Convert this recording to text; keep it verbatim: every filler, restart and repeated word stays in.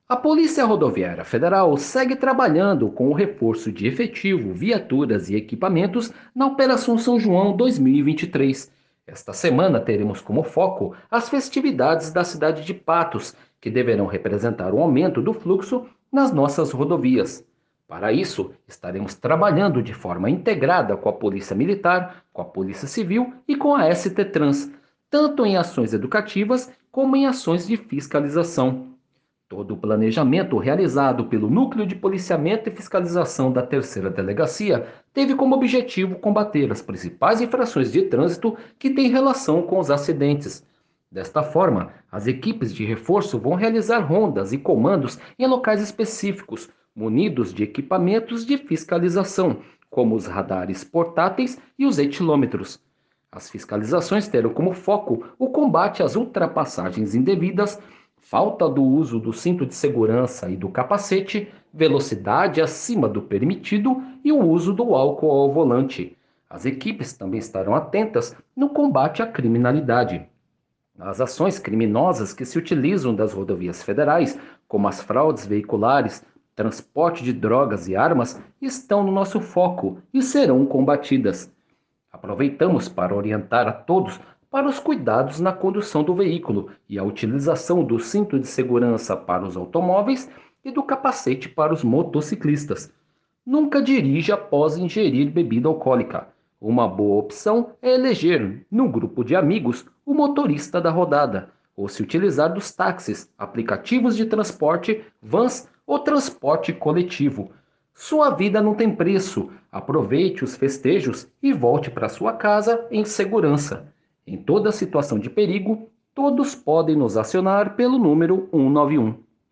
A Polícia Rodoviária Federal segue trabalhando com o reforço de efetivo, viaturas e equipamentos na Operação São João dois mil e vinte e três. Esta semana teremos como foco as festividades da cidade de Patos, que deverão representar o aumento do fluxo nas nossas rodovias. Para isso, estaremos trabalhando de forma integrada com a Polícia Militar, com a Polícia Civil e com a S T Trans, tanto em ações educativas como em ações de fiscalização. Todo o planejamento realizado pelo Núcleo de Policiamento e Fiscalização da Terceira Delegacia teve como objetivo combater as principais infrações de trânsito que têm relação com os acidentes. Desta forma, as equipes de reforço vão realizar rondas e comandos em locais específicos, munidos de equipamentos de fiscalização, como os radares portáteis e os etilômetros. As fiscalizações terão como foco o combate às ultrapassagens indevidas, falta do uso do cinto de segurança e do capacete, velocidade acima do permitido e o uso do álcool ao volante. As equipes também estarão atentas no combate à criminalidade. As ações criminosas que se utilizam das rodovias federais, como as fraudes veiculares, transporte de drogas e armas, estão no nosso foco e serão combatidas. Aproveitamos para orientar a todos para os cuidados na condução do veículo e a utilização do cinto de segurança para os automóveis e do capacete para os motociclistas. Nunca dirija após ingerir bebida alcoólica. Uma boa opção é eleger, no grupo de amigos, o motorista da rodada, ou se utilizar dos táxis, aplicativos de transporte, vans ou transporte coletivo. Sua vida não tem preço. Aproveite os festejos e volte para sua casa em segurança. Em toda situação de perigo, todos podem nos acionar pelo número cento e noventa e um.